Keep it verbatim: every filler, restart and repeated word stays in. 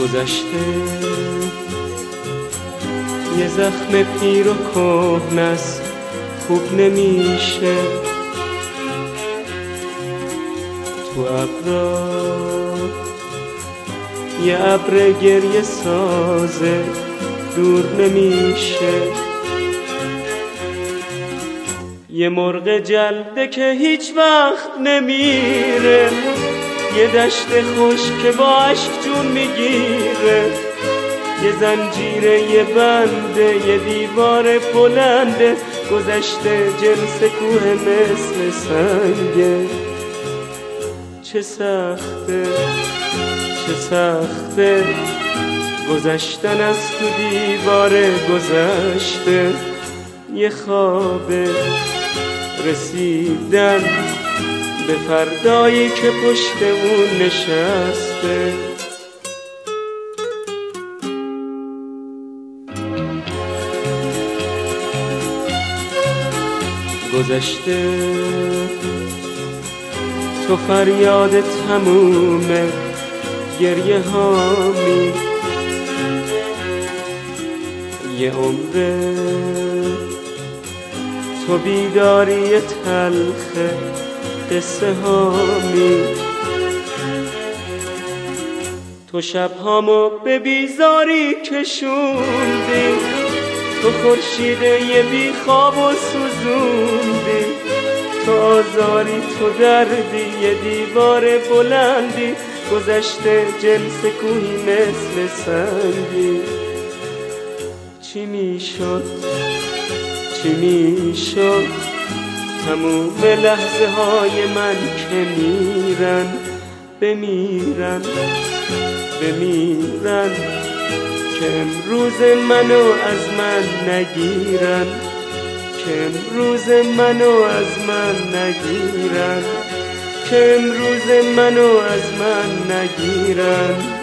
گذشته یه زخم پیر و کهنه‌ست خوب نمیشه، تو ابرا یه ابر گریه سازه دور نمیشه، یه مرغ جلده که هیچ وقت نمیره، یه دشت خوش که با عشق جون میگیره، یه زنجیره یه بنده یه دیوار بلنده، گذشته جنس کوه مثل سنگه. چه سخته چه سخته گذشتن از تو دیوار گذشته، یه خوابه رسیدن به فردایی که پشت اون نشسته. گذشته تو فریاد تمومه گریه هامی، یه عمره تو بیداری تلخ قصه هامی، تو شبهامو به بیزاری کشوندی، تو خورشید یه بی خواب و سوزوندی، تو آزاری تو دردی یه دیوار بلندی، گذشته جنس کوهی مثل سنگی. چی میشد چی میشد تموم لحظه های من که میرن بمیرن بمیرن، که امروز منو از من نگیرن، که امروز منو از من نگیرن، که امروز منو از من نگیرن.